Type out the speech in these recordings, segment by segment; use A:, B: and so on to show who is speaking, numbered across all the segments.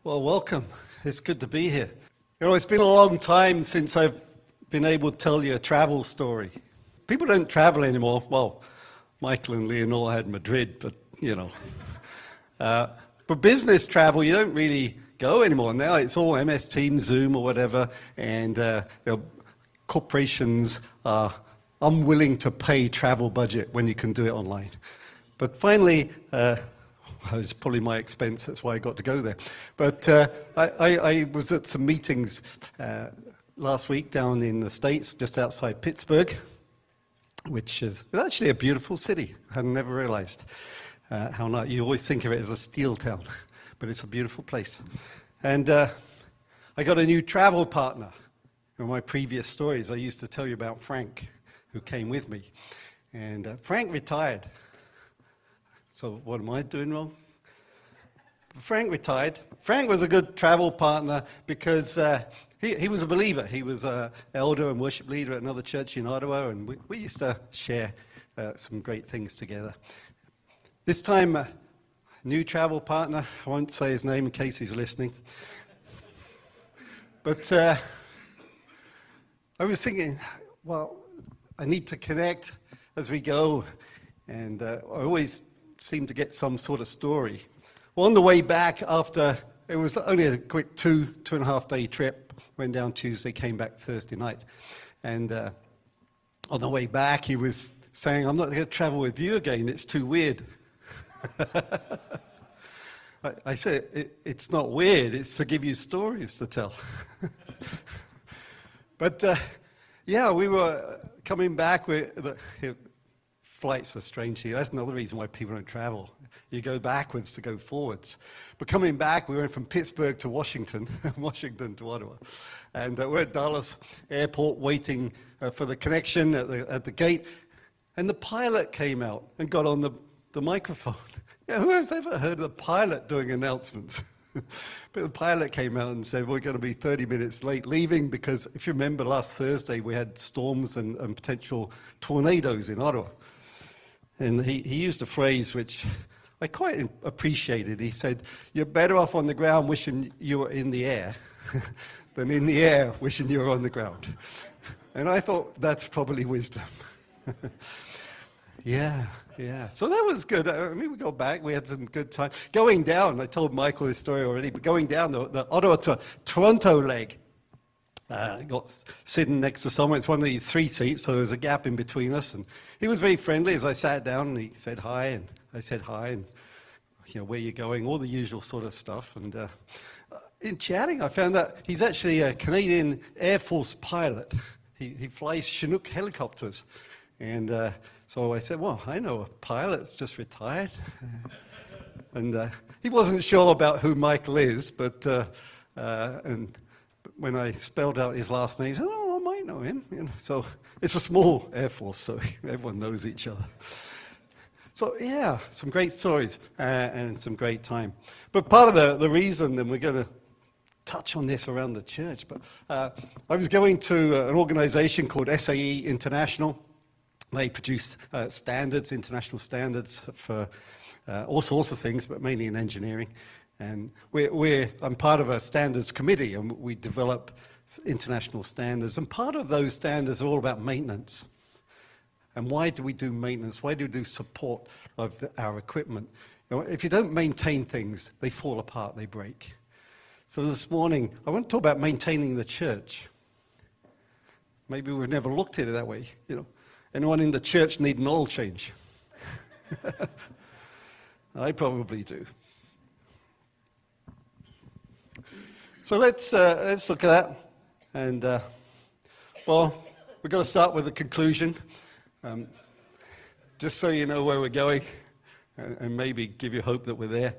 A: Well, welcome. It's good to be here. It's been a long time since I've been able to tell you a travel story. People don't travel anymore. Well, Michael and Leonore had Madrid, but. But business travel, you don't really go anymore. Now it's all MS Teams, Zoom, or whatever, and corporations are unwilling to pay travel budget when you can do it online. But finally, it's probably my expense, that's why I got to go there. But I was at some meetings last week down in the States, just outside Pittsburgh, which is actually a beautiful city. I had never realized how nice. You always think of it as a steel town, but it's a beautiful place. And I got a new travel partner. In my previous stories, I used to tell you about Frank, who came with me. And Frank retired. So what am I doing wrong? Frank retired. Frank was a good travel partner because he was a believer. He was an elder and worship leader at another church in Ottawa, and we used to share some great things together. This time, a new travel partner, I won't say his name in case he's listening. But I was thinking, well, I need to connect as we go, and I always seem to get some sort of story. Well, on the way back after, it was only a quick two and a half day trip, went down Tuesday, came back Thursday night. And on the way back, he was saying, I'm not going to travel with you again, it's too weird. I said, it's not weird, it's to give you stories to tell. But yeah, we were coming back with flights are strange here. That's another reason why people don't travel. You go backwards to go forwards. But coming back, we went from Pittsburgh to Washington, Washington to Ottawa. And we're at Dallas Airport waiting for the connection at the gate. And the pilot came out and got on the microphone. Yeah, who has ever heard of the pilot doing announcements? But the pilot came out and said, we're going to be 30 minutes late leaving because if you remember last Thursday, we had storms and potential tornadoes in Ottawa. And he used a phrase which I quite appreciated. He said, you're better off on the ground wishing you were in the air than in the air wishing you were on the ground. And I thought that's probably wisdom. Yeah. So that was good. I mean, we got back, we had some good time. Going down, I told Michael this story already, but going down the Ottawa to Toronto leg, got sitting next to someone. It's one of these 3 seats, so there was a gap in between us. And he was very friendly as I sat down, and he said hi, and I said hi, and where you going, all the usual sort of stuff. And in chatting, I found out he's actually a Canadian Air Force pilot. He flies Chinook helicopters. And so I said, well, I know a pilot that's just retired. And he wasn't sure about who Michael is, but when I spelled out his last name, he said, oh, I might know him. So it's a small Air Force, so everyone knows each other. So yeah, some great stories and some great time. But part of the reason, and we're going to touch on this around the church, but I was going to an organization called SAE International. They produce standards, international standards for all sorts of things, but mainly in engineering. And I'm part of a standards committee, and we develop international standards. And part of those standards are all about maintenance. And why do we do maintenance? Why do we do support of our equipment? If you don't maintain things, they fall apart, they break. So this morning, I want to talk about maintaining the church. Maybe we've never looked at it that way, Anyone in the church need an oil change? I probably do. So let's look at that. And, well, we've got to start with the conclusion, just so you know where we're going, and maybe give you hope that we're there.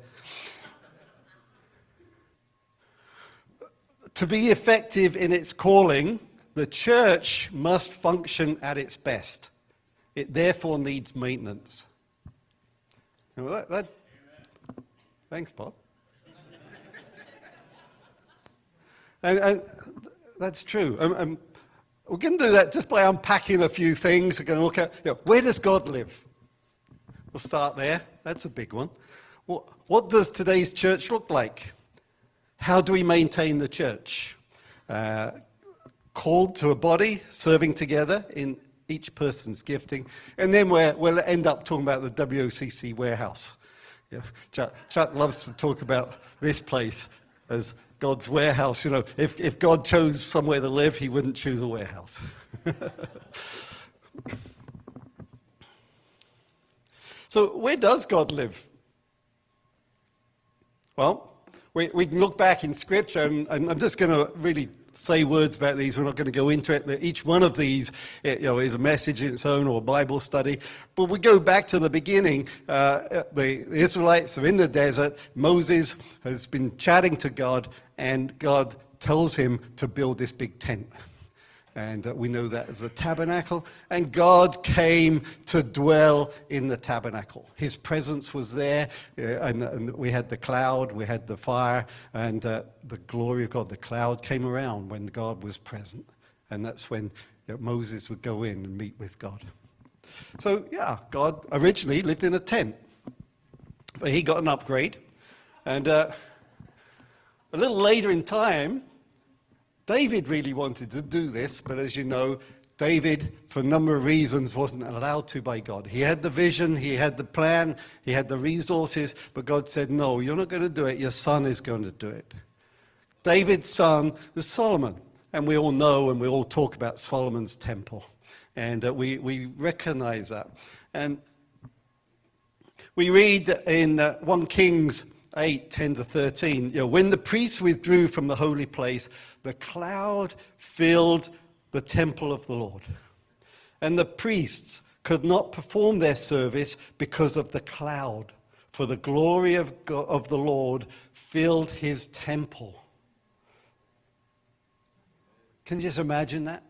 A: To be effective in its calling, the church must function at its best. It therefore needs maintenance. Now thanks, Bob. And that's true. We're going to do that just by unpacking a few things. We're going to look at, where does God live? We'll start there. That's a big one. What does today's church look like? How do we maintain the church? Called to a body, serving together in each person's gifting. And then we'll end up talking about the WOCC warehouse. Yeah, Chuck loves to talk about this place as God's warehouse. You know, if God chose somewhere to live, he wouldn't choose a warehouse. So where does God live? Well, we can look back in Scripture, and I'm just going to really say words about these. We're not going to go into it. Each one of these, is a message in its own or a Bible study. But we go back to the beginning. The Israelites are in the desert. Moses has been chatting to God, and God tells him to build this big tent. And we know that as a tabernacle. And God came to dwell in the tabernacle. His presence was there. And we had the cloud, we had the fire, and the glory of God. The cloud came around when God was present. And that's when Moses would go in and meet with God. So, God originally lived in a tent. But he got an upgrade. And a little later in time, David really wanted to do this, but as you know, David, for a number of reasons, wasn't allowed to by God. He had the vision, he had the plan, he had the resources, but God said, no, you're not going to do it, your son is going to do it. David's son was Solomon, and we all know and we all talk about Solomon's temple, and we recognize that. And we read in 1 Kings 8:10-13, when the priests withdrew from the holy place, the cloud filled the temple of the Lord. And the priests could not perform their service because of the cloud, for the glory of God, of the Lord filled his temple. Can you just imagine that?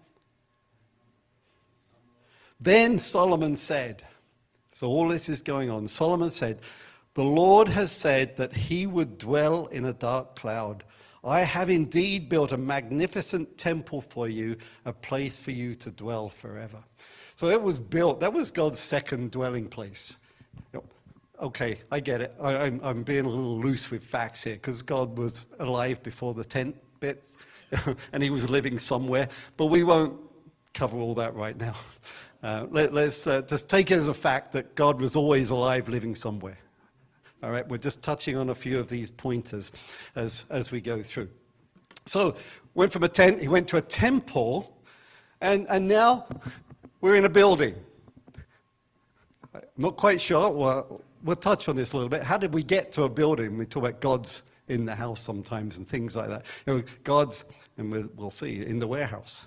A: Then Solomon said, so all this is going on, Solomon said, the Lord has said that he would dwell in a dark cloud. I have indeed built a magnificent temple for you, a place for you to dwell forever. So it was built, that was God's second dwelling place. Okay, I get it. I'm being a little loose with facts here because God was alive before the tent bit and he was living somewhere, but we won't cover all that right now. Let's just take it as a fact that God was always alive living somewhere. All right, we're just touching on a few of these pointers as we go through. So, went from a tent, he went to a temple, and now we're in a building. I'm not quite sure, we'll touch on this a little bit. How did we get to a building? We talk about God's in the house sometimes and things like that. God's, and we'll see, in the warehouse.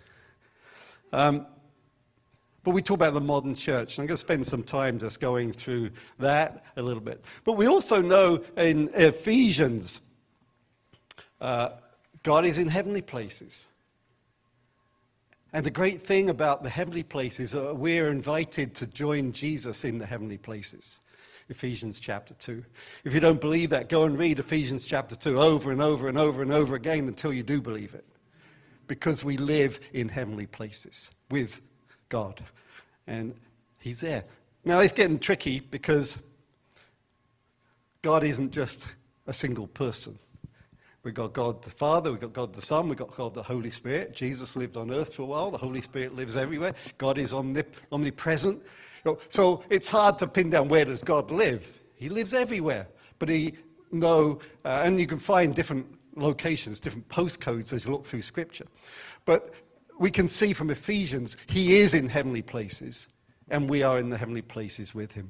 A: But we talk about the modern church, and I'm going to spend some time just going through that a little bit. But we also know in Ephesians, God is in heavenly places. And the great thing about the heavenly places, we're invited to join Jesus in the heavenly places. Ephesians chapter 2. If you don't believe that, go and read Ephesians chapter 2 over and over and over and over again until you do believe it. Because we live in heavenly places with God. And he's there. Now it's getting tricky because God isn't just a single person. We've got God the Father, we've got God the Son, we've got God the Holy Spirit. Jesus lived on earth for a while. The Holy Spirit lives everywhere. God is omnipresent. So it's hard to pin down where does God live. He lives everywhere. But and you can find different locations, different postcodes as you look through Scripture. But we can see from Ephesians, he is in heavenly places, and we are in the heavenly places with him.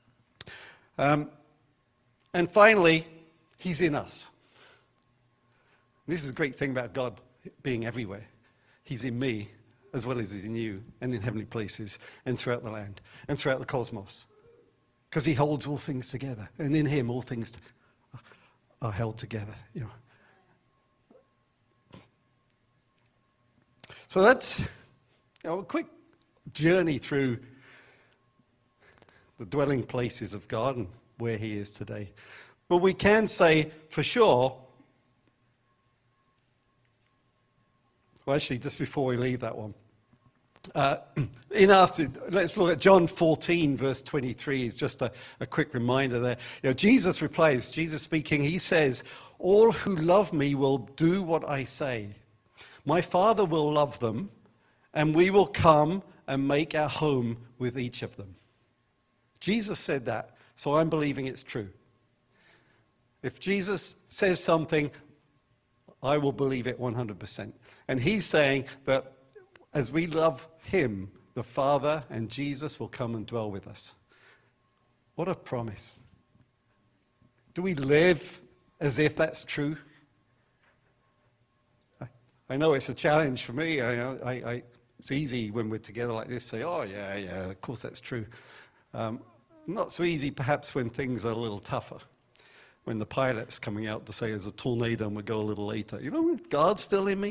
A: And finally, he's in us. This is a great thing about God being everywhere. He's in me, as well as he's in you, and in heavenly places, and throughout the land, and throughout the cosmos. Because he holds all things together, and in him all things are held together, So that's a quick journey through the dwelling places of God and where he is today. But we can say for sure, well, actually, just before we leave that one, in us, let's look at John 14, verse 23. It's just a quick reminder there. Jesus replies, Jesus speaking, he says, All who love me will do what I say. My Father will love them, and we will come and make our home with each of them. Jesus said that, so I'm believing it's true. If Jesus says something, I will believe it 100%. And he's saying that as we love him, the Father and Jesus will come and dwell with us. What a promise. Do we live as if that's true? I know it's a challenge for me. It's easy when we're together like this to say, oh, yeah, of course that's true. Not so easy perhaps when things are a little tougher. When the pilot's coming out to say there's a tornado and we'll go a little later. You know, God's still in me.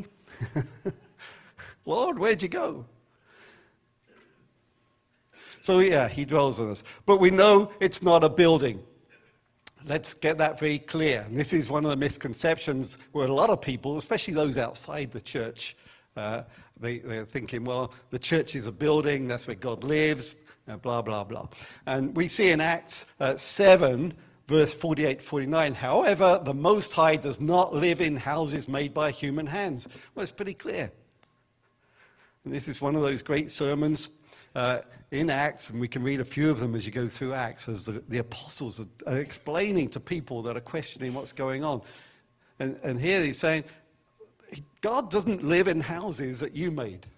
A: Lord, where'd you go? So yeah, he dwells in us. But we know it's not a building. Let's get that very clear. And this is one of the misconceptions where a lot of people, especially those outside the church, they're thinking, well, the church is a building, that's where God lives, blah, blah, blah. And we see in Acts 7, verse 48, 49, however, the Most High does not live in houses made by human hands. Well, it's pretty clear. And this is one of those great sermons in Acts, and we can read a few of them as you go through Acts, as the apostles are explaining to people that are questioning what's going on. And here he's saying, God doesn't live in houses that you made.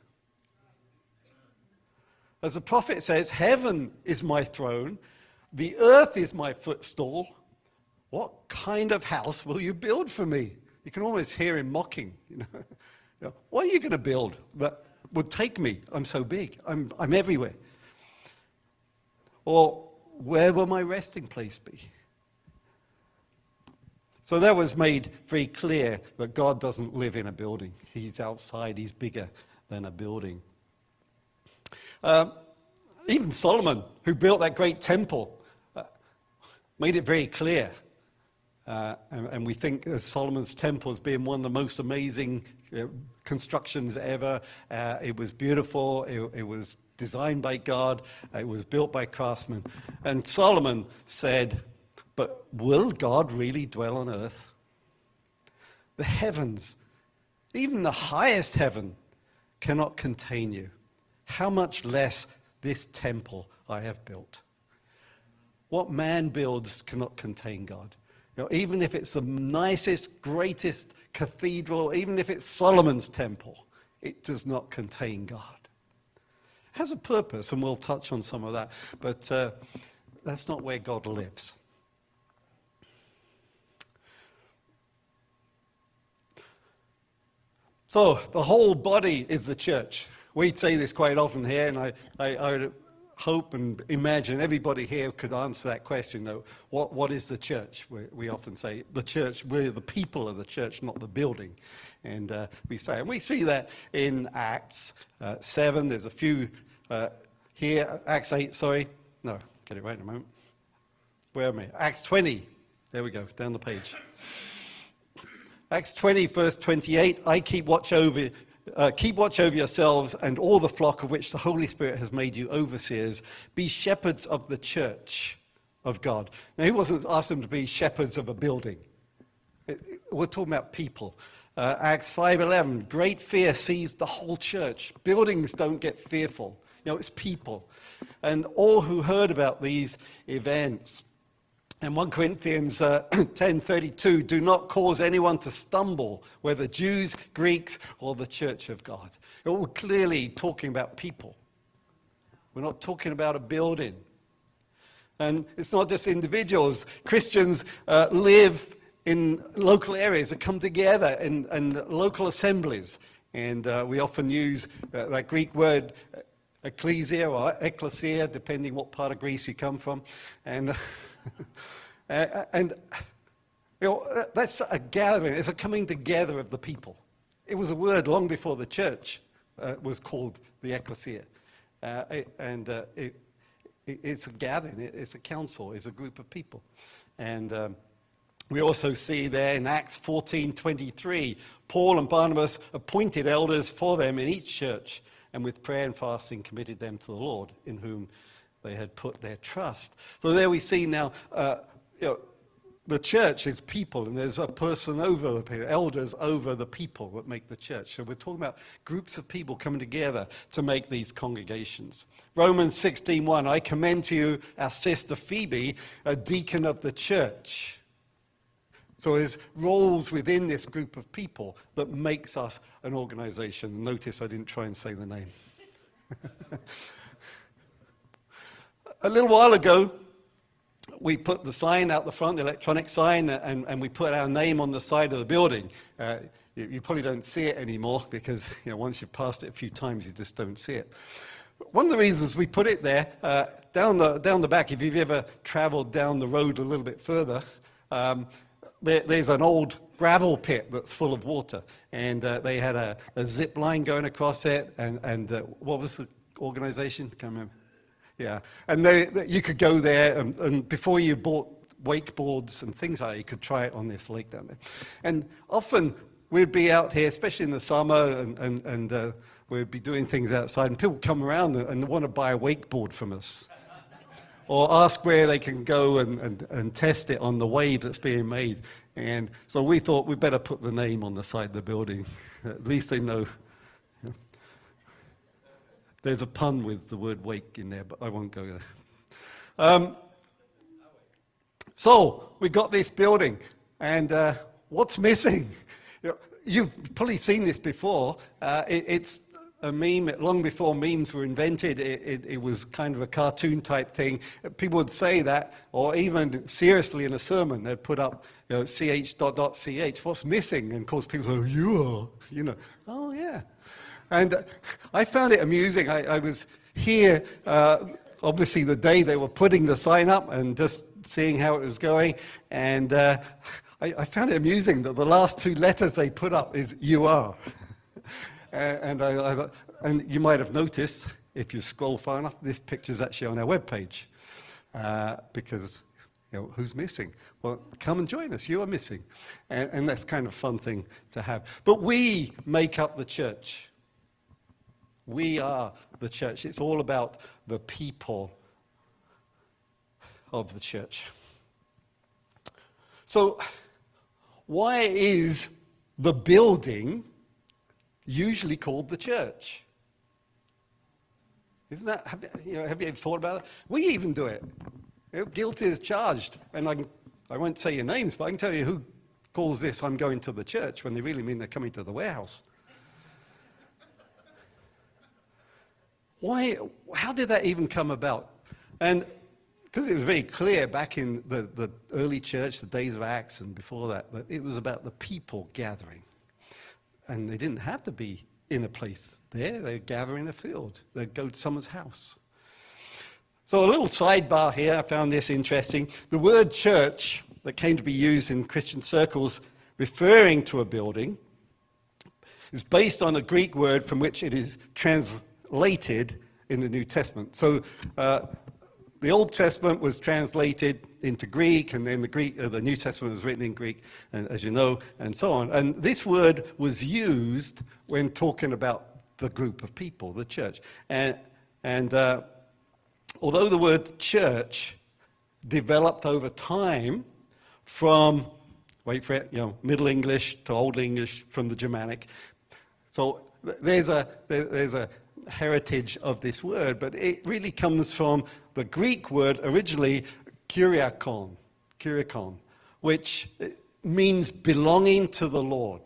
A: As the prophet says, heaven is my throne, the earth is my footstool. What kind of house will you build for me? You can almost hear him mocking. You know, what are you going to build that would take me? I'm so big. I'm everywhere. Or where will my resting place be? So that was made very clear that God doesn't live in a building. He's outside. He's bigger than a building. Even Solomon, who built that great temple, made it very clear. And we think of Solomon's temple as being one of the most amazing constructions ever. It was beautiful. It was designed by God. It was built by craftsmen. And Solomon said, but will God really dwell on earth? The heavens, even the highest heaven, cannot contain you. How much less this temple I have built? What man builds cannot contain God. You know, even if it's the nicest, greatest cathedral, even if it's Solomon's temple, it does not contain God. It has a purpose, and we'll touch on some of that, but that's not where God lives. So the whole body is the church. We say this quite often here, and I would hope and imagine everybody here could answer that question. Though, what is the church? We often say the church, we're the people of the church, not the building. And we see that in Acts 7. There's a few here. Acts 8, sorry. No, get it right in a moment. Where am I? Acts 20. There we go, down the page. Acts 20, verse 28, I keep watch over yourselves and all the flock of which the Holy Spirit has made you overseers. Be shepherds of the church of God. Now, he wasn't asked them to be shepherds of a building. We're talking about people. Acts 5:11, great fear seized the whole church. Buildings don't get fearful. You know, it's people. And all who heard about these events. And 1 Corinthians 10:32, do not cause anyone to stumble, whether Jews, Greeks, or the church of God. We're clearly talking about people. We're not talking about a building. And it's not just individuals. Christians live in local areas that come together in local assemblies. And we often use that Greek word ecclesia or ecclesia, depending what part of Greece you come from. And and you know, that's a gathering. It's a coming together of the people. It was a word long before the church was called the ecclesia, it's a gathering. It's a council. It's a group of people, and we also see there in Acts 14:23, Paul and Barnabas appointed elders for them in each church, and with prayer and fasting committed them to the Lord, in whom they had put their trust. So there we see now, the church is people, and there's a person over the people, elders over the people that make the church. So we're talking about groups of people coming together to make these congregations. Romans 16:1, I commend to you our sister Phoebe, a deacon of the church. So there's roles within this group of people that makes us an organization. Notice I didn't try and say the name. A little while ago, we put the sign out the front, the electronic sign, and we put our name on the side of the building. You probably don't see it anymore because once you've passed it a few times, you just don't see it. One of the reasons we put it there, down the back, if you've ever traveled down the road a little bit further, there's an old gravel pit that's full of water. And they had a zip line going across it. And what was the organization? Can't remember. Yeah, and you could go there, and before you bought wakeboards and things like that, you could try it on this lake down there. And often we'd be out here, especially in the summer, and we'd be doing things outside, and people come around and want to buy a wakeboard from us, or ask where they can go and test it on the wave that's being made. And so we thought we'd better put the name on the side of the building. At least they know. There's a pun with the word wake in there, but I won't go there. So we got this building, and what's missing? You've probably seen this before. It's a meme. Long before memes were invented, it was kind of a cartoon type thing. People would say that, or even seriously in a sermon, they'd put up, ch ... What's missing? And of course people go, you are, oh yeah. And I found it amusing. I was here, obviously, the day they were putting the sign up and just seeing how it was going. And I found it amusing that the last two letters they put up is "you are." And you might have noticed, if you scroll far enough, this picture's actually on our webpage. Because, who's missing? Well, come and join us. You are missing. And that's kind of a fun thing to have. But we make up the church. We are the church. It's all about the people of the church. So, why is the building usually called the church? Isn't that, have you ever thought about it? We even do it. Guilty is charged. And I won't say your names, but I can tell you who calls this, I'm going to the church, when they really mean they're coming to the warehouse. Why? How did that even come about? And because it was very clear back in the early church, the days of Acts and before that it was about the people gathering. And they didn't have to be in a place there. They'd gather in a field. They'd go to someone's house. So a little sidebar here, I found this interesting. The word church that came to be used in Christian circles referring to a building is based on a Greek word from which it is translated in the New Testament. So the Old Testament was translated into Greek, and then the New Testament was written in Greek, as you know, and so on. And this word was used when talking about the group of people, the church. And although the word church developed over time from, wait for it, Middle English to Old English from the Germanic, so there's a heritage of this word, but it really comes from the Greek word originally kyriakon, which means belonging to the Lord.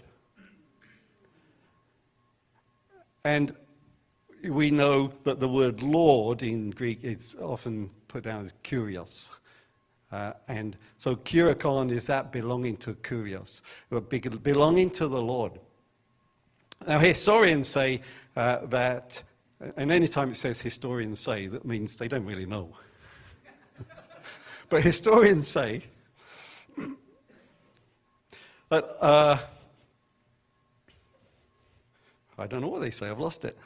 A: And we know that the word Lord in Greek is often put down as kurios. And so kyriakon is that belonging to kurios, belonging to the Lord. Now historians say that, and any time it says historians say, that means they don't really know. But historians say that, I don't know what they say, I've lost it.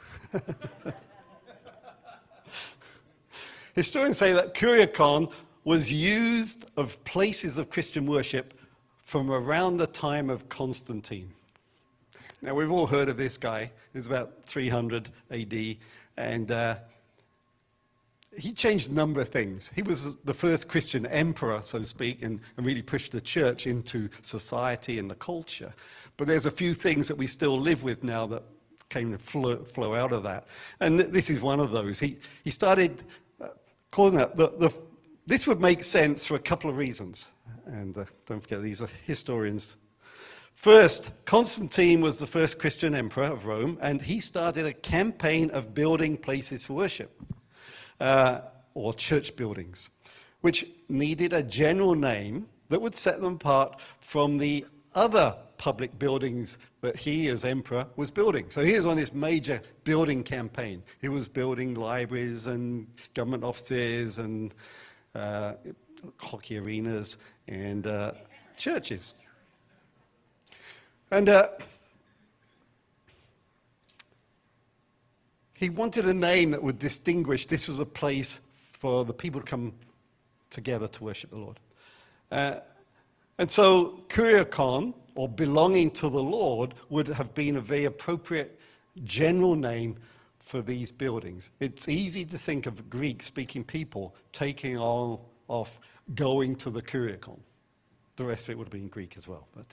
A: Historians say that Kyriakon was used of places of Christian worship from around the time of Constantine. Now, we've all heard of this guy. He was about 300 AD, and he changed a number of things. He was the first Christian emperor, so to speak, and really pushed the church into society and the culture. But there's a few things that we still live with now that came to flow out of that. And this is one of those. He started calling that, this would make sense for a couple of reasons. And don't forget, these are historians. First, Constantine was the first Christian emperor of Rome, and he started a campaign of building places for worship, or church buildings, which needed a general name that would set them apart from the other public buildings that he, as emperor, was building. So he was on this major building campaign. He was building libraries and government offices and hockey arenas and churches. And he wanted a name that would distinguish this was a place for the people to come together to worship the Lord. And so Kuriakon, or belonging to the Lord, would have been a very appropriate general name for these buildings. It's easy to think of Greek-speaking people taking off going to the Kuriakon. The rest of it would have been Greek as well. But,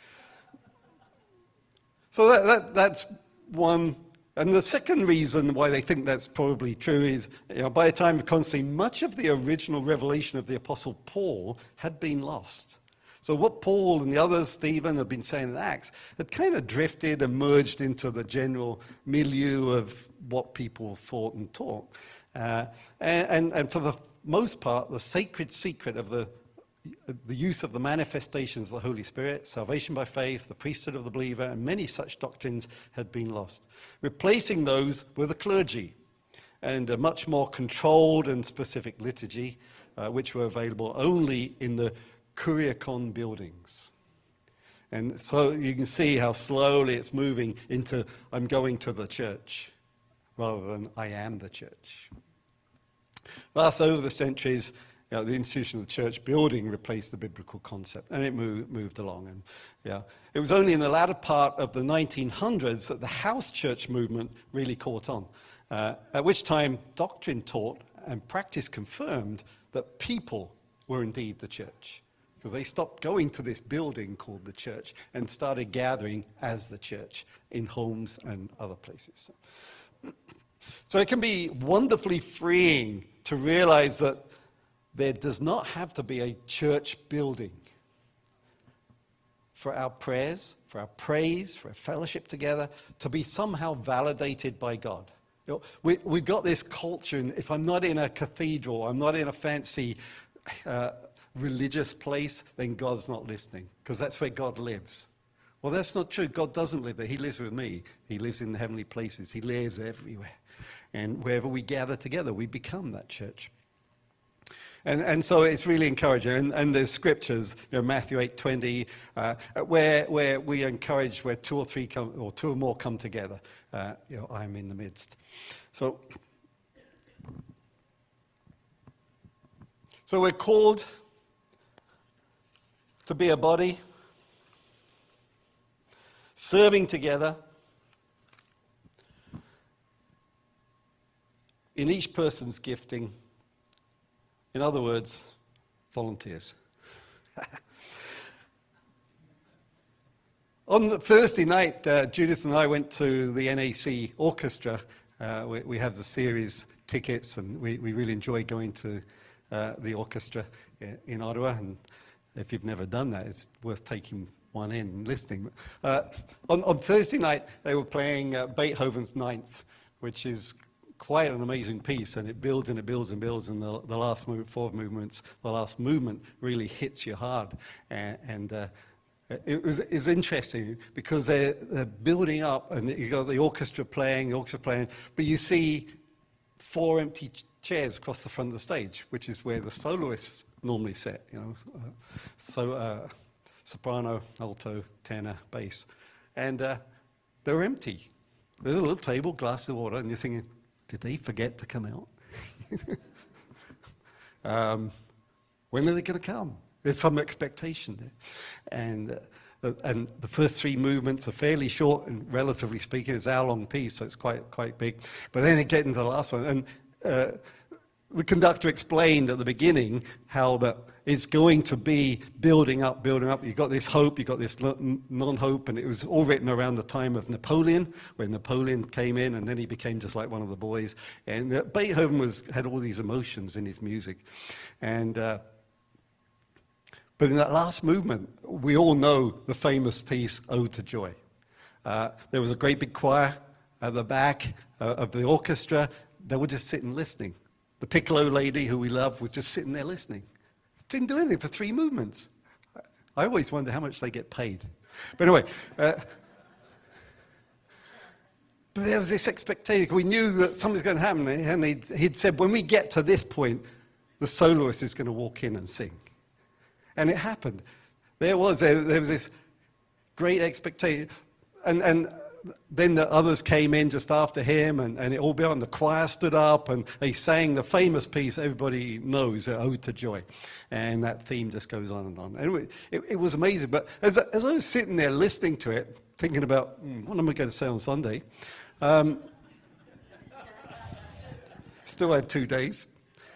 A: so that's one. And the second reason why they think that's probably true is, by the time of Constantine, much of the original revelation of the Apostle Paul had been lost. So what Paul and the others, Stephen, had been saying in Acts, had kind of drifted and merged into the general milieu of what people thought and taught. And for the most part, the sacred secret of the use of the manifestations of the Holy Spirit, salvation by faith, the priesthood of the believer, and many such doctrines had been lost. Replacing those were the clergy, and a much more controlled and specific liturgy, which were available only in the Kuriakon buildings. And so you can see how slowly it's moving into I'm going to the church rather than I am the church. Thus, over the centuries, the institution of the church building replaced the biblical concept, and it moved along. And it was only in the latter part of the 1900s that the house church movement really caught on, at which time doctrine taught and practice confirmed that people were indeed the church, because they stopped going to this building called the church and started gathering as the church in homes and other places. So it can be wonderfully freeing to realize that there does not have to be a church building for our prayers, for our praise, for our fellowship together, to be somehow validated by God. We've got this culture, and if I'm not in a cathedral, I'm not in a fancy religious place, then God's not listening, because that's where God lives. Well, that's not true. God doesn't live there. He lives with me. He lives in the heavenly places. He lives everywhere. And wherever we gather together, we become that church. And so it's really encouraging. And there's scriptures, Matthew 8:20, where we encourage where two or more come together. I'm in the midst. So we're called to be a body, serving together in each person's gifting. In other words, volunteers. On the Thursday night, Judith and I went to the NAC Orchestra. We have the series tickets, and we really enjoy going to the orchestra in Ottawa. And if you've never done that, it's worth taking one in and listening. On Thursday night, they were playing Beethoven's Ninth, which is quite an amazing piece, and it builds and it builds and builds, and the last four movements, the last movement really hits you hard. It was interesting because they're building up, and you got the orchestra playing, but you see four empty chairs across the front of the stage, which is where the soloists normally sit, soprano, alto, tenor, bass, and they're empty. There's a little table, glass of water, and you're thinking, did they forget to come out? When are they going to come? There's some expectation there. And the first three movements are fairly short, and relatively speaking, it's an hour-long piece, so it's quite big. But then it gets into the last one, and the conductor explained at the beginning how that it's going to be building up, building up. You've got this hope, you've got this non-hope, and it was all written around the time of Napoleon, when Napoleon came in, and then he became just like one of the boys. And Beethoven had all these emotions in his music. And but in that last movement, we all know the famous piece, Ode to Joy. There was a great big choir at the back of the orchestra. They were just sitting listening. The piccolo lady, who we love, was just sitting there listening. Didn't do anything for 3 movements. I always wonder how much they get paid. But anyway, but there was this expectation. We knew that something's going to happen. And he'd said, when we get to this point, the soloist is going to walk in and sing. And it happened. There was this great expectation. And then the others came in just after him, and it all began. The choir stood up, and they sang the famous piece everybody knows, Ode to Joy. And that theme just goes on and on. Anyway, it was amazing. But as I was sitting there listening to it, thinking about, what am I going to say on Sunday? Still had 2 days.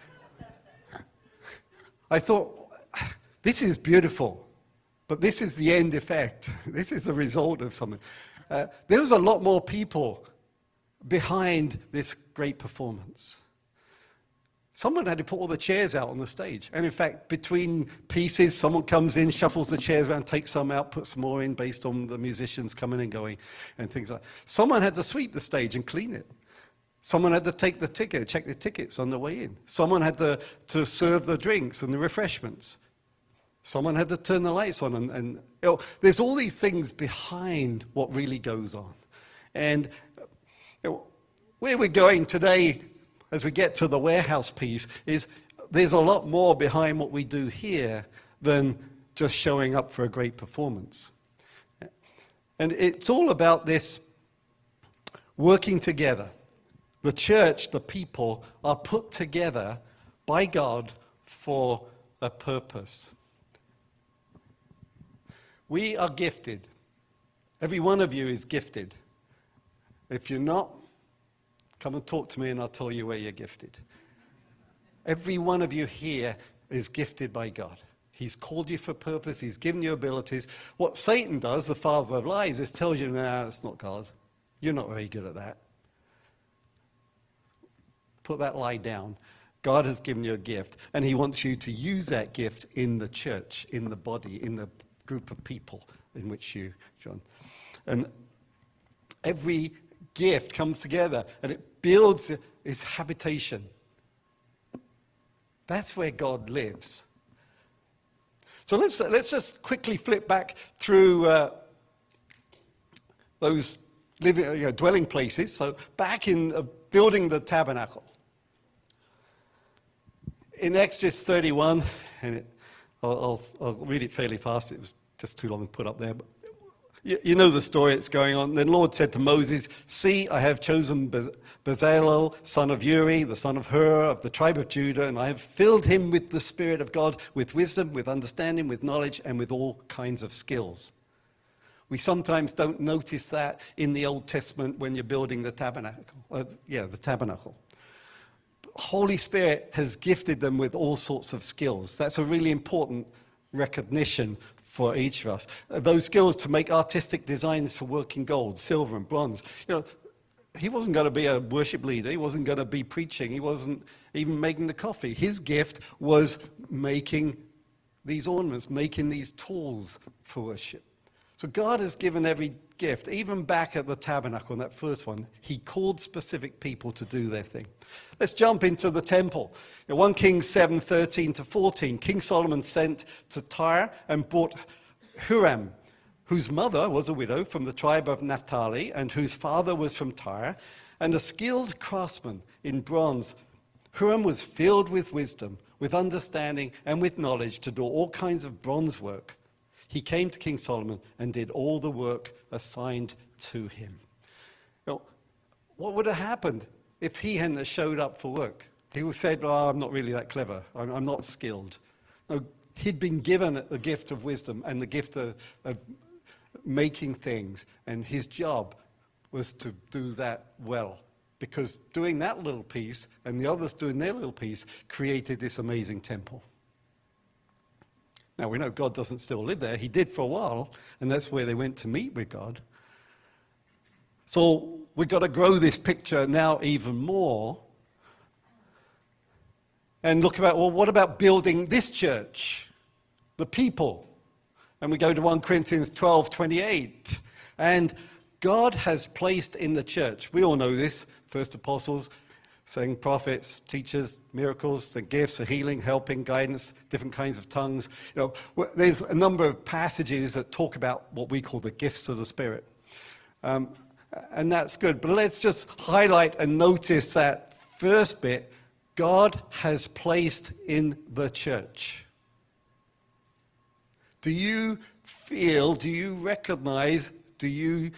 A: I thought, this is beautiful, but this is the end effect. This is the result of something. There was a lot more people behind this great performance. Someone had to put all the chairs out on the stage. And in fact, between pieces, someone comes in, shuffles the chairs around, takes some out, puts some more in based on the musicians coming and going and things like that. Someone had to sweep the stage and clean it. Someone had to take the ticket, check the tickets on the way in. Someone had to serve the drinks and the refreshments. Someone had to turn the lights on, and you know, there's all these things behind what really goes on. And you know, where we're going today, as we get to the warehouse piece, is there's a lot more behind what we do here than just showing up for a great performance. And it's all about this working together. The church, the people, are put together by God for a purpose. We are gifted. Every one of you is gifted. If you're not, come and talk to me and I'll tell you where you're gifted. Every one of you here is gifted by God. He's called you for purpose. He's given you abilities. What Satan does, the father of lies, is tells you, nah, that's not God. You're not very good at that. Put that lie down. God has given you a gift, and he wants you to use that gift in the church, in the body, in the group of people in which you join. And every gift comes together and it builds its habitation. That's where God lives. So let's just quickly flip back through those dwelling places. So back in building the tabernacle. In Exodus 31, and I'll read it fairly fast. It was just too long to put up there. But you know the story that's going on. Then the Lord said to Moses, "See, I have chosen Bezalel, son of Uri, the son of Hur, of the tribe of Judah, and I have filled him with the Spirit of God, with wisdom, with understanding, with knowledge, and with all kinds of skills." We sometimes don't notice that in the Old Testament when you're building the tabernacle. The tabernacle. Holy Spirit has gifted them with all sorts of skills. That's a really important recognition for each of us. Those skills to make artistic designs for working gold, silver, and bronze. You know, he wasn't going to be a worship leader. He wasn't going to be preaching. He wasn't even making the coffee. His gift was making these ornaments, making these tools for worship. So God has given every gift. Even back at the tabernacle, in that first one, he called specific people to do their thing. Let's jump into the temple. In 1 Kings 7:13-14, King Solomon sent to Tyre and brought Huram, whose mother was a widow from the tribe of Naphtali and whose father was from Tyre, and a skilled craftsman in bronze. Huram was filled with wisdom, with understanding, and with knowledge to do all kinds of bronze work. He came to King Solomon and did all the work assigned to him. Now, what would have happened if he hadn't showed up for work? He would have said, "Oh, I'm not really that clever. I'm not skilled." No, he'd been given the gift of wisdom and the gift of making things, and his job was to do that well. because doing that little piece and the others doing their little piece created this amazing temple. Now, we know God doesn't still live there. He did for a while, and that's where they went to meet with God. So we've got to grow this picture now even more and look about, well, what about building this church, the people? And we go to 1 Corinthians 12:28. And God has placed in the church, we all know this, first apostles, second prophets, teachers, miracles, the gifts of healing, helping, guidance, different kinds of tongues. You know, there's a number of passages that talk about what we call the gifts of the Spirit. And that's good. But let's just highlight and notice that first bit, God has placed in the church. Do you feel, do you recognize, do you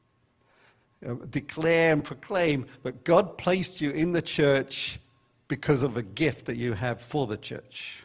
A: declare and proclaim that God placed you in the church because of a gift that you have for the church?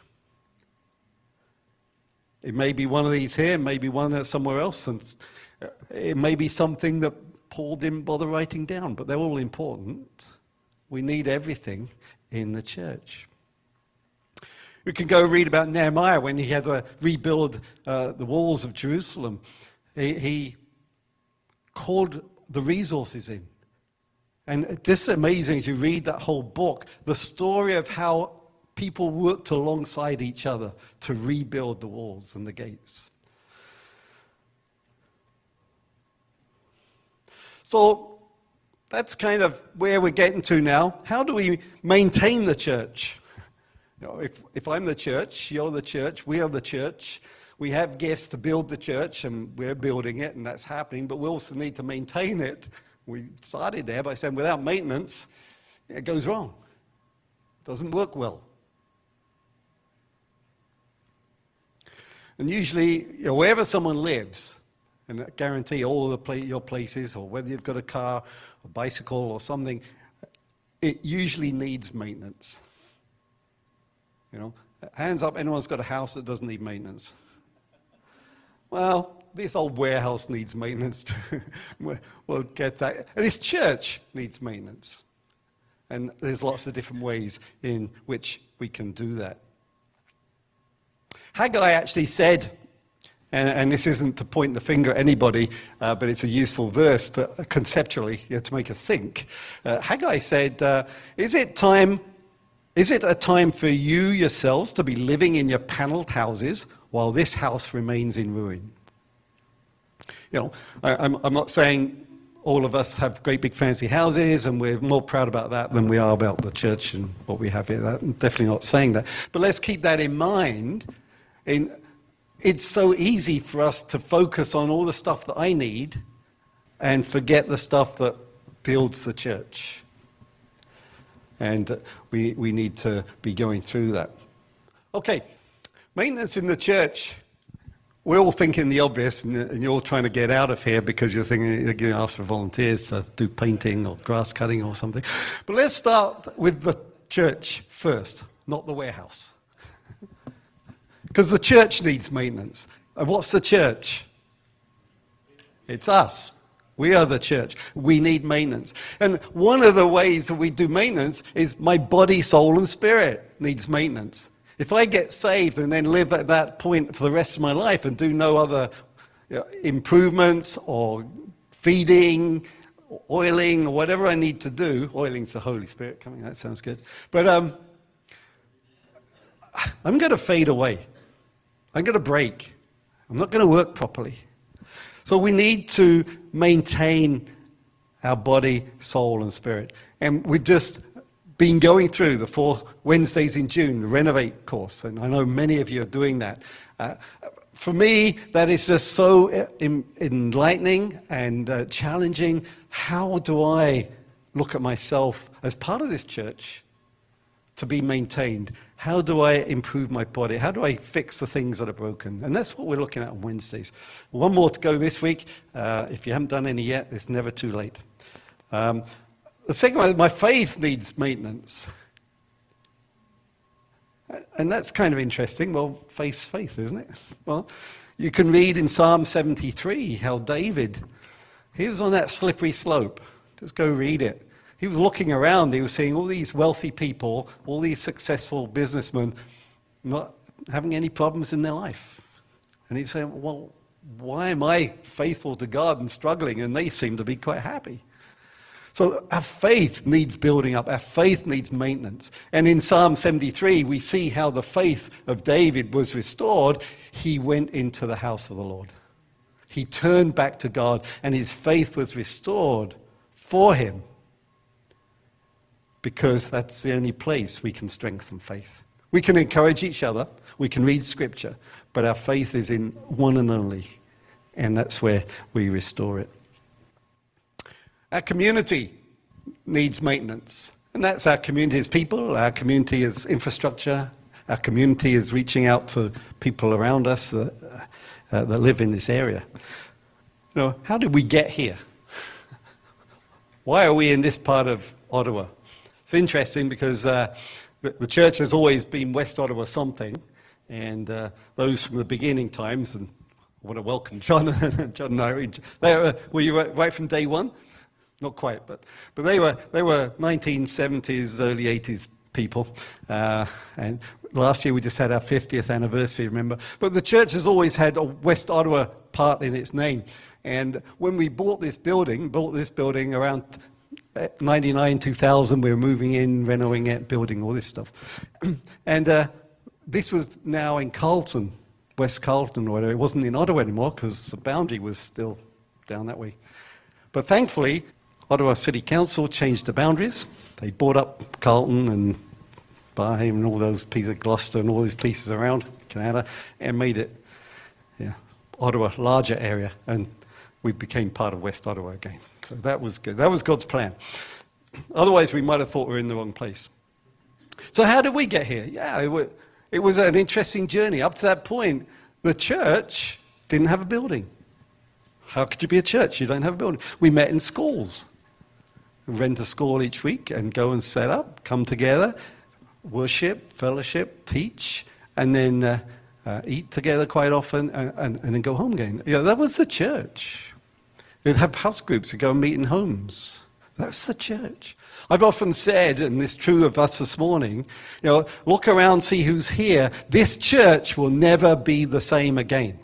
A: It may be one of these here, maybe one that's somewhere else, and it may be something that Paul didn't bother writing down, but they're all important. We need everything in the church. We can go read about Nehemiah when he had to rebuild the walls of Jerusalem. He called the resources in. And this is amazing as you read that whole book, the story of how people worked alongside each other to rebuild the walls and the gates. So that's kind of where we're getting to now. How do we maintain the church? You know, if I'm the church, you're the church, we are the church. We have gifts to build the church, and we're building it, and that's happening, but we also need to maintain it. We started there by saying without maintenance, it goes wrong. It doesn't work well. And usually, you know, wherever someone lives, and I guarantee all your places, or whether you've got a car, a bicycle, or something, it usually needs maintenance. You know, hands up, anyone's got a house that doesn't need maintenance? Well, this old warehouse needs maintenance too. We'll get that. And this church needs maintenance. And there's lots of different ways in which we can do that. Haggai actually said, and this isn't to point the finger at anybody, but it's a useful verse to, conceptually, to make us think. Haggai said, is it a time for you yourselves to be living in your paneled houses while this house remains in ruin? You know, I'm not saying all of us have great big fancy houses and we're more proud about that than we are about the church and what we have here. I'm definitely not saying that. But let's keep that in mind. It's so easy for us to focus on all the stuff that I need and forget the stuff that builds the church. And we need to be going through that. Okay, maintenance in the church. We're all thinking the obvious, and you're all trying to get out of here because you're thinking you're going to ask for volunteers to do painting or grass cutting or something. But let's start with the church first, not the warehouse. Because the church needs maintenance. And what's the church? It's us. We are the church. We need maintenance. And one of the ways that we do maintenance is my body, soul, and spirit needs maintenance. If I get saved and then live at that point for the rest of my life and do no other improvements or feeding, or oiling, or whatever I need to do, oiling's the Holy Spirit coming, that sounds good. But I'm going to fade away. I'm going to break. I'm not going to work properly. So we need to maintain our body, soul, and spirit. And we've just been going through the 4 Wednesdays in June, the Renovate course, and I know many of you are doing that. For me, that is just so enlightening and challenging. How do I look at myself as part of this church to be maintained? How do I improve my body? How do I fix the things that are broken? And that's what we're looking at on Wednesdays. One more to go this week. If you haven't done any yet, it's never too late. The second one, my faith needs maintenance. And that's kind of interesting. Well, faith, isn't it? Well, you can read in Psalm 73 how David, he was on that slippery slope. Just go read it. He was looking around, he was seeing all these wealthy people, all these successful businessmen not having any problems in their life. And he's saying, well, why am I faithful to God and struggling? And they seem to be quite happy. So our faith needs building up. Our faith needs maintenance. And in Psalm 73, we see how the faith of David was restored. He went into the house of the Lord. He turned back to God, and his faith was restored for him, because that's the only place we can strengthen faith. We can encourage each other. We can read Scripture. But our faith is in one and only, and that's where we restore it. Our community needs maintenance, and that's our community as people, our community as infrastructure, our community is reaching out to people around us that live in this area. You know, how did we get here? Why are we in this part of Ottawa? It's interesting because the church has always been West Ottawa something, and those from the beginning times, and I want to welcome John and Irene. Were you right from day one? Not quite, but they were 1970s, early 80s people. And last year we just had our 50th anniversary, remember? But the church has always had a West Ottawa part in its name. And when we bought this building around 99, 2000, we were moving in, renovating it, building all this stuff. And this was now in Carlton, West Carlton or whatever. It wasn't in Ottawa anymore because the boundary was still down that way. But thankfully, Ottawa City Council changed the boundaries. They bought up Carlton and Barham and all those pieces of Gloucester and all these places around Canada and made it Ottawa larger area, and we became part of West Ottawa again. So that was good. That was God's plan. Otherwise, we might have thought we were in the wrong place. So how did we get here? Yeah, it was an interesting journey. Up to that point, the church didn't have a building. How could you be a church? You don't have a building. We met in schools. Rent a school each week and go and set up, come together, worship, fellowship, teach, and then eat together quite often, and then go home again. Yeah, that was the church. We'd have house groups and go and meet in homes. That's the church. I've often said, and it's true of us this morning, you know, look around, see who's here. This church will never be the same again.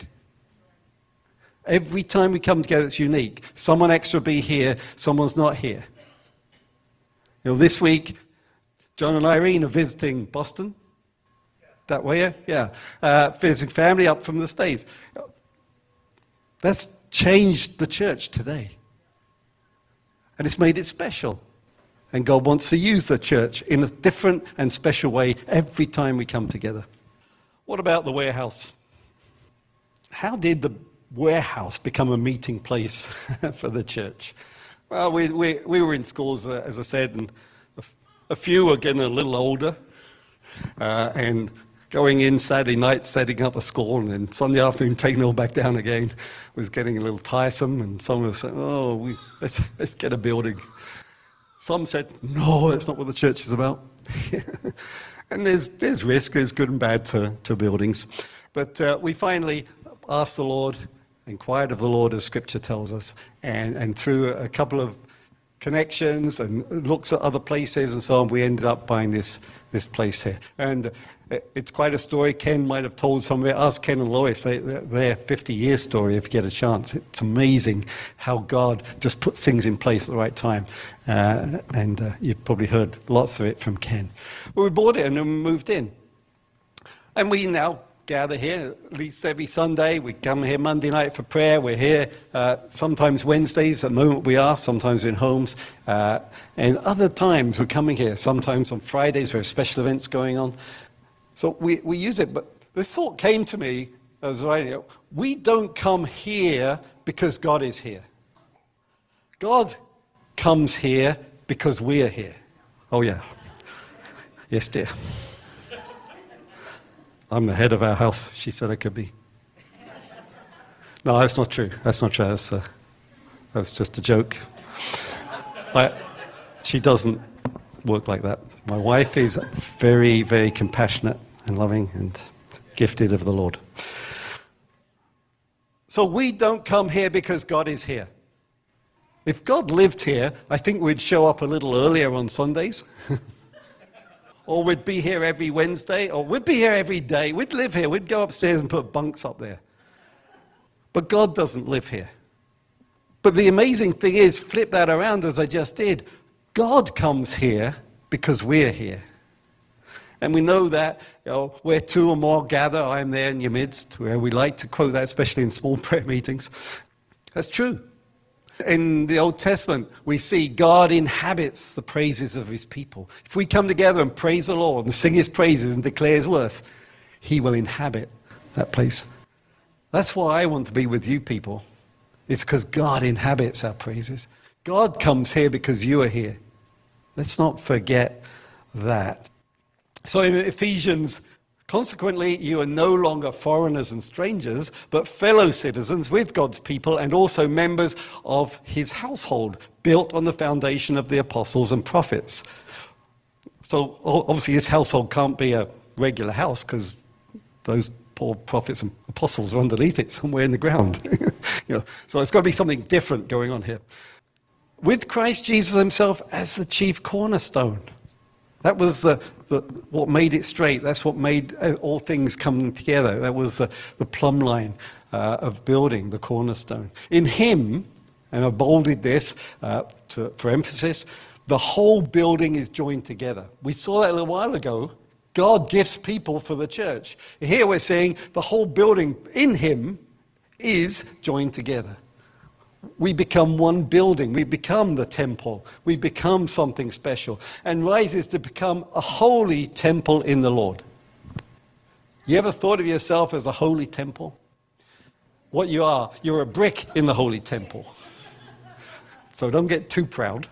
A: Every time we come together, it's unique. Someone extra will be here, someone's not here. You know, this week, John and Irene are visiting Boston. That way, yeah. Visiting family up from the States. That's changed the church today. And it's made it special. And God wants to use the church in a different and special way every time we come together. What about the warehouse? How did the warehouse become a meeting place for the church? Well, we were in schools, as I said, and a few were getting a little older, and going in Saturday night, setting up a school, and then Sunday afternoon taking it all back down again was getting a little tiresome, and some were saying, oh, let's get a building. Some said, no, that's not what the church is about. And there's risk, there's good and bad to buildings. But we finally asked the Lord, inquired of the Lord, as Scripture tells us, and through a couple of connections and looks at other places and so on, we ended up buying this place here. And it's quite a story. Ken might have told some of it. Ask Ken and Lois, their 50-year story if you get a chance. It's amazing how God just puts things in place at the right time. And you've probably heard lots of it from Ken. But we bought it and then we moved in. And we now gather here at least every Sunday. We come here Monday night for prayer. We're here sometimes Wednesdays. At the moment we are. Sometimes we're in homes. And other times we're coming here. Sometimes on Fridays we have special events going on. So we use it. But this thought came to me as I was writing it. We don't come here because God is here. God comes here because we are here. Oh yeah. Yes, dear. I'm the head of our house, she said I could be. No, that's not true. That's not true. That was just a joke. She doesn't work like that. My wife is very, very compassionate and loving and gifted of the Lord. So we don't come here because God is here. If God lived here, I think we'd show up a little earlier on Sundays. Or we'd be here every Wednesday, or we'd be here every day. We'd live here. We'd go upstairs and put bunks up there. But God doesn't live here. But the amazing thing is, flip that around as I just did. God comes here because we're here. And we know that, where two or more gather, I am there in your midst, where we like to quote that, especially in small prayer meetings. That's true. In the Old Testament, we see God inhabits the praises of his people. If we come together and praise the Lord and sing his praises and declare his worth, he will inhabit that place. That's why I want to be with you people. It's because God inhabits our praises. God comes here because you are here. Let's not forget that. So in Ephesians, consequently, you are no longer foreigners and strangers, but fellow citizens with God's people and also members of his household, built on the foundation of the apostles and prophets. So obviously this household can't be a regular house because those poor prophets and apostles are underneath it somewhere in the ground. So it's got to be something different going on here. With Christ Jesus himself as the chief cornerstone. That was what made it straight. That's what made all things come together. That was the plumb line of building, the cornerstone. In him, and I bolded this for emphasis, the whole building is joined together. We saw that a little while ago. God gifts people for the church. Here we're saying the whole building in him is joined together. We become one building. We become the temple. We become something special and rises to become a holy temple in the Lord. You ever thought of yourself as a holy temple? What you are, you're a brick in the holy temple. So don't get too proud.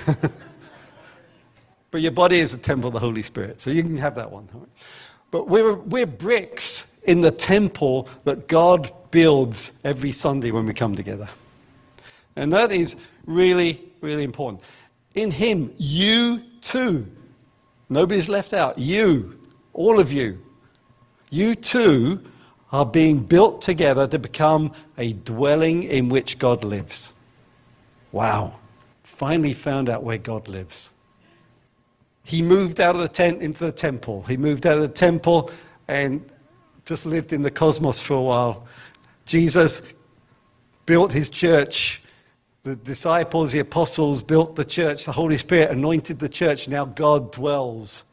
A: But your body is a temple of the Holy Spirit, so you can have that one. But we're bricks in the temple that God builds every Sunday when we come together. And that is really, really important. In him, you too, nobody's left out, you, all of you too are being built together to become a dwelling in which God lives. Wow, finally found out where God lives. He moved out of the tent into the temple. He moved out of the temple and just lived in the cosmos for a while. Jesus built his church. The disciples, the apostles built the church. The Holy Spirit anointed the church. Now God dwells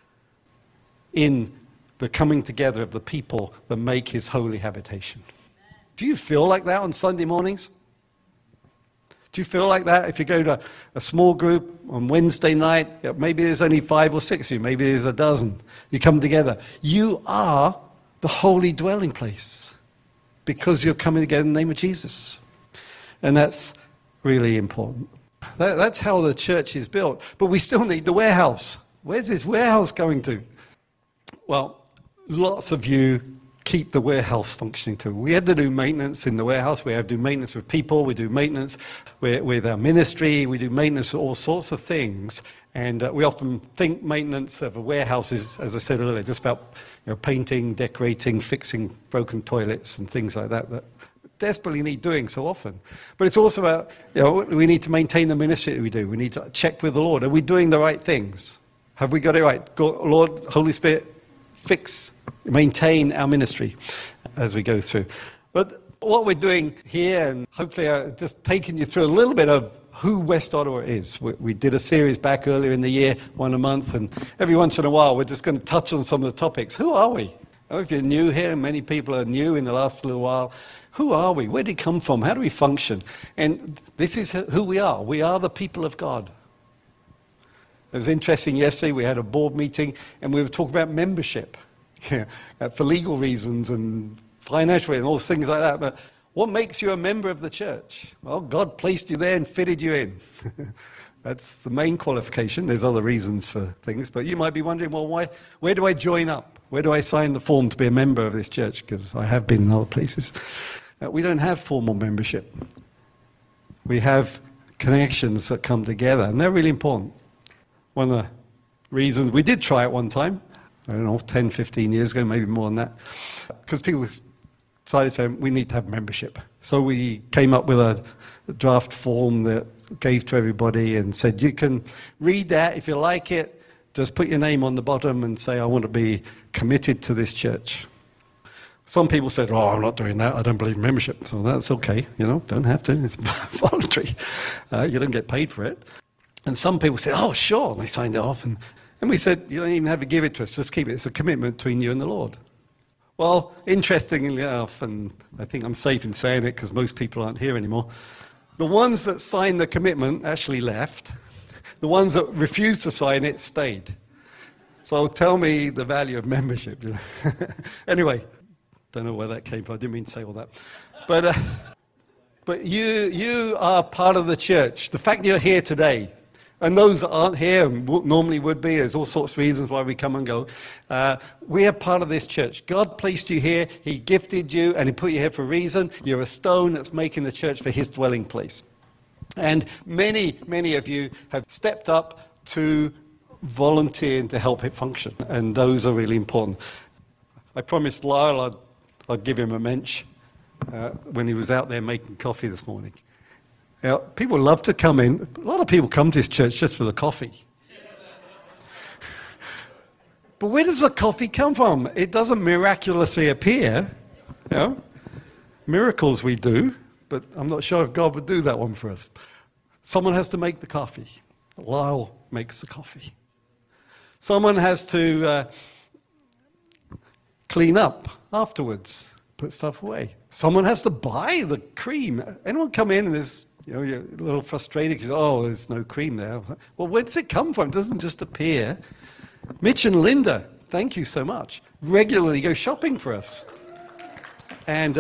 A: in the coming together of the people that make his holy habitation. Do you feel like that on Sunday mornings? Do you feel like that if you go to a small group on Wednesday night? Maybe there's only 5 or 6 of you. Maybe there's a dozen. You come together. You are the holy dwelling place because you're coming together in the name of Jesus. And that's really important. That's how the church is built. But we still need the warehouse. Where's this warehouse going to? Well, lots of you keep the warehouse functioning too. We have to do maintenance in the warehouse. We have to do maintenance with people. We do maintenance with our ministry. We do maintenance with all sorts of things. And we often think maintenance of a warehouse is, as I said earlier, just about painting, decorating, fixing broken toilets and things like that desperately need doing so often. But it's also about, we need to maintain the ministry that we do. We need to check with the Lord. Are we doing the right things? Have we got it right? Lord, Holy Spirit, maintain our ministry as we go through. But what we're doing here, and hopefully just taking you through a little bit of who West Ottawa is. We did a series back earlier in the year, one a month, and every once in a while we're just going to touch on some of the topics. Who are we? If you're new here, many people are new in the last little while. Who are we? Where did we come from? How do we function? And this is who we are. We are the people of God. It was interesting yesterday, we had a board meeting and we were talking about membership for legal reasons and financial reasons and all things like that. But what makes you a member of the church? Well, God placed you there and fitted you in. That's the main qualification. There's other reasons for things, but you might be wondering, well, where do I join up? Where do I sign the form to be a member of this church? Because I have been in other places. We don't have formal membership. We have connections that come together, and they're really important. One of the reasons, we did try it one time, I don't know, 10, 15 years ago, maybe more than that, because people decided to say we need to have membership. So we came up with a draft form that gave to everybody and said, you can read that. If you like it, just put your name on the bottom and say, I want to be committed to this church. Some people said, oh, I'm not doing that. I don't believe in membership. So that's okay. Don't have to. It's voluntary. You don't get paid for it. And some people said, oh, sure. And they signed it off. And we said, you don't even have to give it to us. Just keep it. It's a commitment between you and the Lord. Well, interestingly enough, and I think I'm safe in saying it because most people aren't here anymore, the ones that signed the commitment actually left. The ones that refused to sign it stayed. So tell me the value of membership. Anyway, don't know where that came from. I didn't mean to say all that. But you are part of the church. The fact you're here today, and those that aren't here and normally would be, there's all sorts of reasons why we come and go. We are part of this church. God placed you here. He gifted you, and He put you here for a reason. You're a stone that's making the church for His dwelling place. And many, many of you have stepped up to volunteer to help it function, and those are really important. I promised Lyle I'd give him a mensch when he was out there making coffee this morning. Now, people love to come in. A lot of people come to this church just for the coffee. But where does the coffee come from? It doesn't miraculously appear. Miracles we do, but I'm not sure if God would do that one for us. Someone has to make the coffee. Lyle makes the coffee. Someone has to clean up afterwards, put stuff away. Someone has to buy the cream. Anyone come in and there's, you're a little frustrated because, oh, there's no cream there. Well, where does it come from? It doesn't just appear. Mitch and Linda, thank you so much, regularly go shopping for us. And,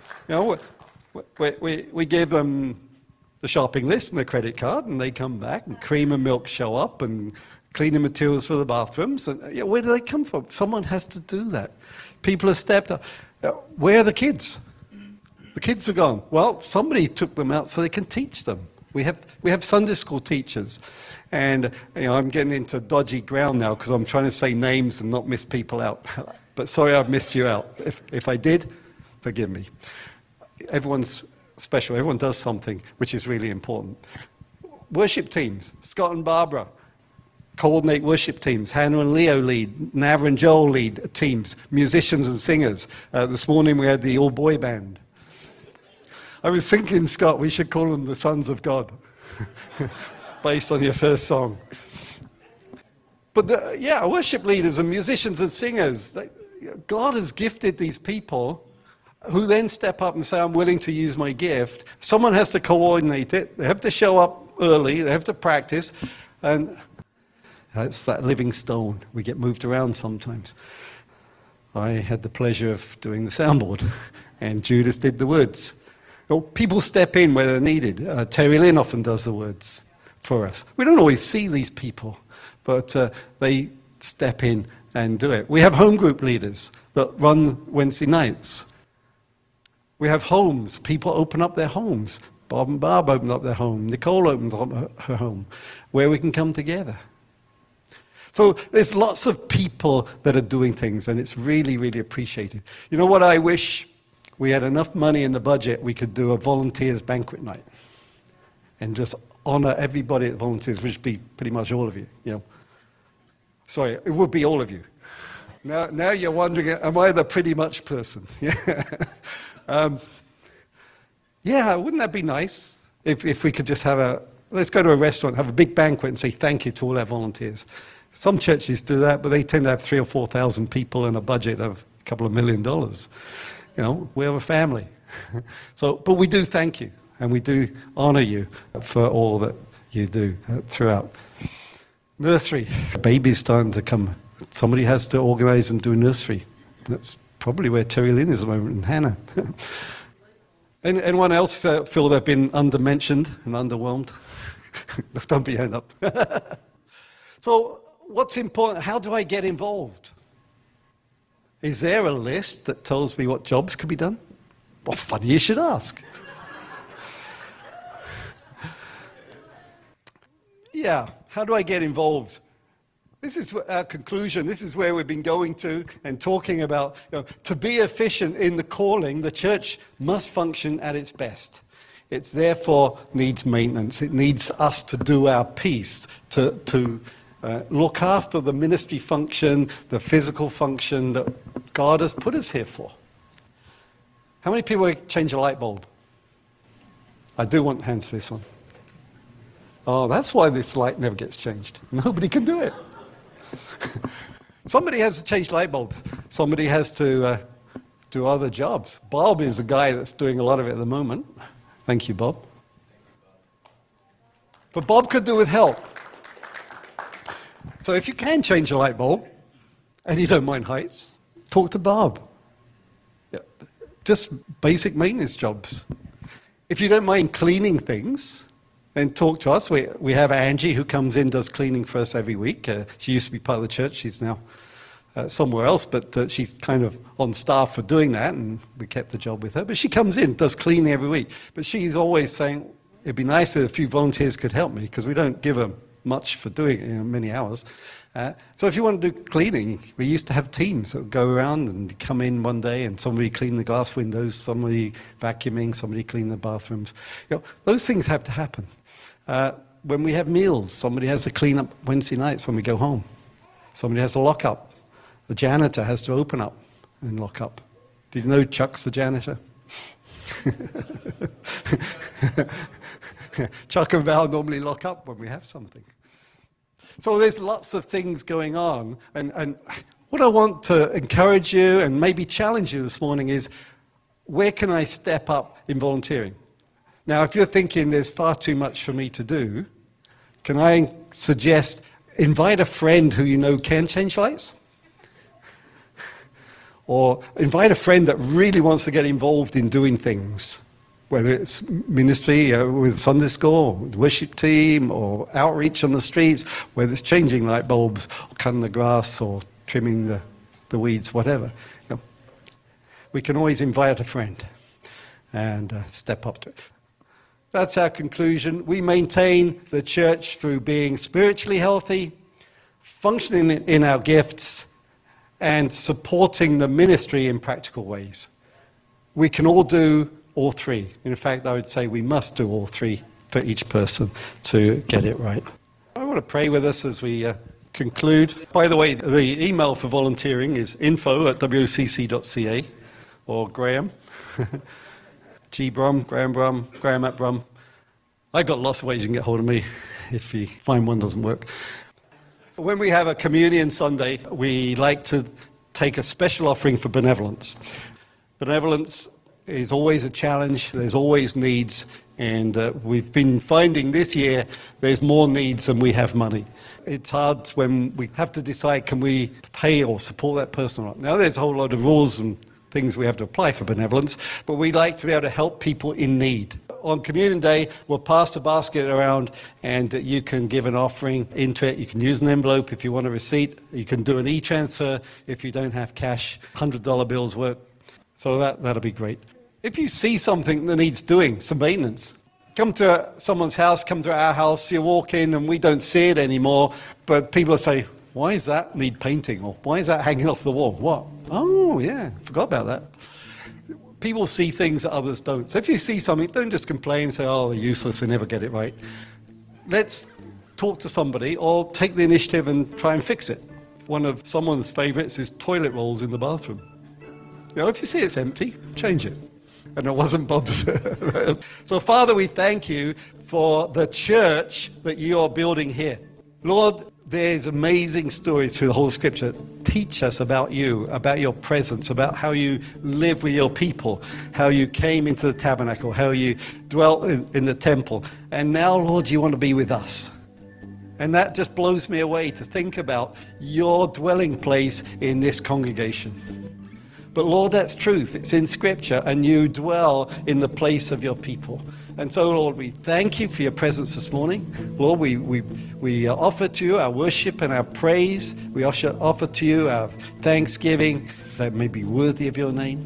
A: we give them the shopping list and the credit card, and they come back, and cream and milk show up, and cleaning materials for the bathrooms. And where do they come from? Someone has to do that. People have stepped up. Where are the kids? The kids are gone. Well, somebody took them out so they can teach them. We have Sunday school teachers, and I'm getting into dodgy ground now because I'm trying to say names and not miss people out. But sorry, I've missed you out. If I did, forgive me. Everyone's special. Everyone does something which is really important. Worship teams. Scott and Barbara coordinate worship teams. Hannah and Leo lead. Nav and Joel lead teams. Musicians and singers. This morning we had the all-boy band. I was thinking, Scott, we should call them the Sons of God, based on your first song. But worship leaders and musicians and singers, God has gifted these people who then step up and say, I'm willing to use my gift. Someone has to coordinate it. They have to show up early. They have to practice. And it's that living stone. We get moved around sometimes. I had the pleasure of doing the soundboard, and Judith did the words. People step in where they're needed. Terry Lynn often does the words for us. We don't always see these people, but they step in and do it. We have home group leaders that run Wednesday nights. We have homes. People open up their homes. Bob and Barb open up their home. Nicole opens up her home, where we can come together. So there's lots of people that are doing things, and it's really, really appreciated. You know what I wish? We had enough money in the budget, we could do a volunteers banquet night and just honor everybody that volunteers, which would be pretty much all of you. Sorry, it would be all of you. Now you're wondering, am I the pretty much person? Wouldn't that be nice if we could just let's go to a restaurant, have a big banquet and say thank you to all our volunteers. Some churches do that, but they tend to have 3,000 or 4,000 people and a budget of a couple of $1 million. We have a family. But we do thank you, and we do honor you for all that you do throughout. Nursery. Baby's starting to come. Somebody has to organize and do nursery. That's probably where Terry Lynn is at the moment, and Hannah. Anyone else feel they've been undermentioned and underwhelmed? Don't be hand up. So what's important? How do I get involved? Is there a list that tells me what jobs could be done? Well, funny you should ask. How do I get involved? This is our conclusion. This is where we've been going to and talking about, to be efficient in the calling, the church must function at its best. It therefore needs maintenance. It needs us to do our piece, to look after the ministry function, the physical function that God has put us here for. How many people change a light bulb? I do want hands for this one. Oh, that's why this light never gets changed. Nobody can do it. Somebody has to change light bulbs. Somebody has to do other jobs. Bob is a guy that's doing a lot of it at the moment. Thank you, Bob. But Bob could do with help. So if you can change a light bulb, and you don't mind heights, talk to Bob. Yeah, just basic maintenance jobs. If you don't mind cleaning things, then talk to us. We have Angie who comes in, does cleaning for us every week. She used to be part of the church. She's now somewhere else, but she's kind of on staff for doing that, and we kept the job with her. But she comes in, does cleaning every week. But she's always saying, it'd be nice if a few volunteers could help me, because we don't give her much for doing it, many hours. So if you want to do cleaning, we used to have teams that would go around and come in one day and somebody clean the glass windows, somebody vacuuming, somebody clean the bathrooms. Those things have to happen. When we have meals, somebody has to clean up Wednesday nights when we go home. Somebody has to lock up. The janitor has to open up and lock up. Did you know Chuck's the janitor? Chuck and Val normally lock up when we have something. So there's lots of things going on. And what I want to encourage you and maybe challenge you this morning is, where can I step up in volunteering? Now, if you're thinking there's far too much for me to do, can I suggest invite a friend who you know can change lights? Or invite a friend that really wants to get involved in doing things, whether it's ministry with Sunday school, or worship team, or outreach on the streets, whether it's changing light bulbs, or cutting the grass, or trimming the weeds, whatever. We can always invite a friend and step up to it. That's our conclusion. We maintain the church through being spiritually healthy, functioning in our gifts, and supporting the ministry in practical ways. We can all do all three. In fact, I would say we must do all three for each person to get it right. I want to pray with us as we conclude. By the way, the email for volunteering is info@wcc.ca, or Graham. G. Brum, Graham Brum, Graham at Brum. I've got lots of ways you can get hold of me if you find one doesn't work. When we have a communion Sunday, we like to take a special offering for benevolence. Benevolence is always a challenge. There's always needs. And we've been finding this year there's more needs than we have money. It's hard when we have to decide, can we pay or support that person or not? Now, there's a whole lot of rules and things we have to apply for benevolence, but we like to be able to help people in need. On Communion Day, we'll pass the basket around, and you can give an offering into it. You can use an envelope if you want a receipt. You can do an e-transfer if you don't have cash. $100 bills work, so that'll be great. If you see something that needs doing, some maintenance, come to someone's house, come to our house, you walk in and we don't see it anymore, but people will say, why does that need painting? Or why is that hanging off the wall? What? Oh, yeah, forgot about that. People see things that others don't. So if you see something, don't just complain and say, oh, they're useless, they never get it right. Let's talk to somebody or take the initiative and try and fix it. One of someone's favorites is toilet rolls in the bathroom. If you see it's empty, change it. And it wasn't Bob's. So, Father, we thank you for the church that you are building here. Lord, there's amazing stories through the whole Scripture. Teach us about you, about your presence, about how you live with your people, how you came into the tabernacle, how you dwelt in the temple. And now, Lord, you want to be with us. And that just blows me away to think about your dwelling place in this congregation. But Lord, that's truth. It's in Scripture, and you dwell in the place of your people. And so, Lord, we thank you for your presence this morning. Lord, we offer to you our worship and our praise. We offer to you our thanksgiving that may be worthy of your name.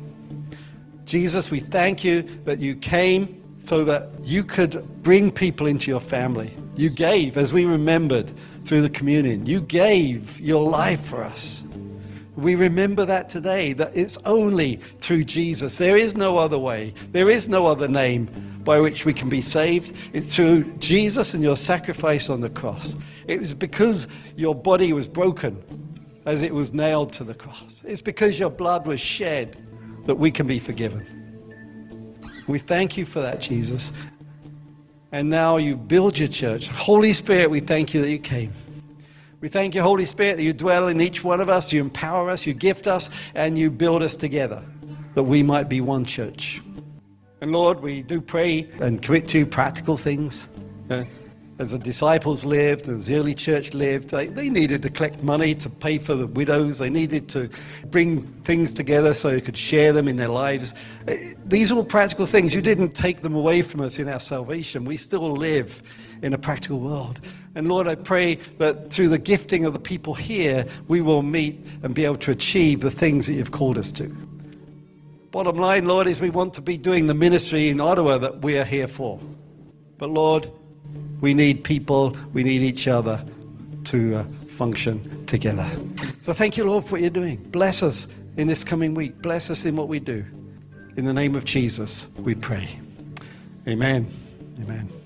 A: Jesus, we thank you that you came so that you could bring people into your family. You gave, as we remembered through the communion, you gave your life for us. We remember that today, that it's only through Jesus. There is no other way. There is no other name by which we can be saved. It's through Jesus and your sacrifice on the cross. It was because your body was broken as it was nailed to the cross. It's because your blood was shed that we can be forgiven. We thank you for that, Jesus. And now you build your church. Holy Spirit, we thank you that you came. We thank you, Holy Spirit, that you dwell in each one of us, you empower us, you gift us, and you build us together, that we might be one church. And Lord, we do pray and commit to practical things. As the disciples lived, as the early church lived, they needed to collect money to pay for the widows. They needed to bring things together so they could share them in their lives. These are all practical things. You didn't take them away from us in our salvation. We still live in a practical world. And Lord, I pray that through the gifting of the people here, we will meet and be able to achieve the things that you've called us to. Bottom line, Lord, is we want to be doing the ministry in Ottawa that we are here for. But Lord, we need people, we need each other to function together. So thank you, Lord, for what you're doing. Bless us in this coming week. Bless us in what we do. In the name of Jesus, we pray. Amen. Amen.